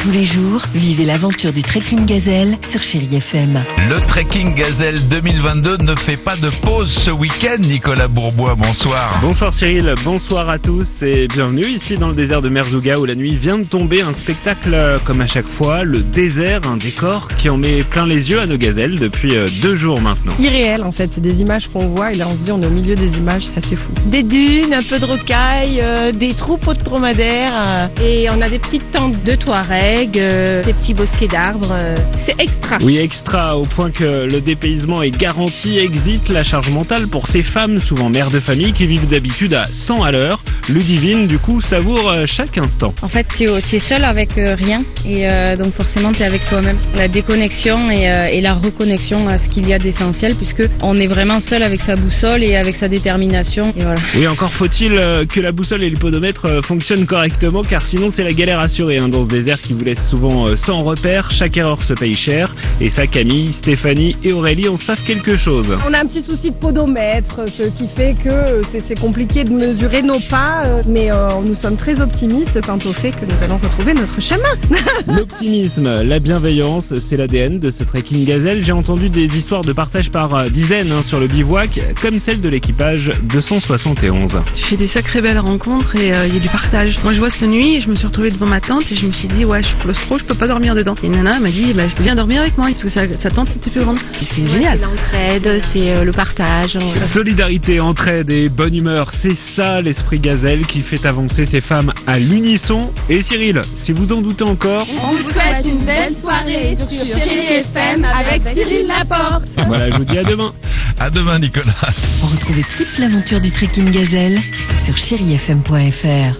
Tous les jours, vivez l'aventure du Trekking Gazelle sur Chérie FM. Le Trekking Gazelle 2022 ne fait pas de pause ce week-end. Nicolas Bourbois, bonsoir. Bonsoir Cyril, bonsoir à tous et bienvenue ici dans le désert de Merzouga où la nuit vient de tomber. Un spectacle comme à chaque fois, le désert, un décor qui en met plein les yeux à nos gazelles depuis 2 jours maintenant. Irréel en fait, c'est des images qu'on voit et là on se dit on est au milieu des images, c'est assez fou. Des dunes, un peu de rocailles, des troupeaux de dromadaires. Et on a des petites tentes de Touareg, des petits bosquets d'arbres. C'est extra. Oui, extra, au point que le dépaysement est garanti. Exit la charge mentale pour ces femmes, souvent mères de famille, qui vivent d'habitude à 100 à l'heure. Ludivine, du coup, savoure chaque instant. En fait, tu es seul avec rien et donc forcément tu es avec toi-même. La déconnexion et la reconnexion à ce qu'il y a d'essentiel puisque on est vraiment seul avec sa boussole et avec sa détermination. Et voilà. Oui, encore faut-il que la boussole et le podomètre fonctionnent correctement car sinon c'est la galère assurée dans ce désert qui vous laisse souvent sans repère. Chaque erreur se paye cher et ça, Camille, Stéphanie et Aurélie en savent quelque chose. On a un petit souci de podomètre, ce qui fait que c'est compliqué de mesurer nos pas, mais nous sommes très optimistes quant au fait que nous allons retrouver notre chemin. L'optimisme, la bienveillance, c'est l'ADN de ce Trekking Gazelle. J'ai entendu des histoires de partage par dizaines sur le bivouac, comme celle de l'équipage 271. Tu fais des sacrées belles rencontres et il y a du partage. Moi je vois cette nuit et je me suis retrouvée devant ma tente et je me suis dit ouais, je suis claustro, je peux pas dormir dedans. Et Nana m'a dit viens dormir avec moi parce que sa tente était plus grande. Et c'est génial. C'est l'entraide, c'est le partage. Solidarité, entraide et bonne humeur, c'est ça l'esprit Gazelle qui fait avancer ces femmes à l'unisson. Et Cyril, si vous en doutez encore, On vous souhaite une belle soirée sur Chérie FM avec Cyril Laporte. voilà, je vous dis à demain. À demain, Nicolas. Retrouvez toute l'aventure du Trekking Gazelle sur chérifm.fr.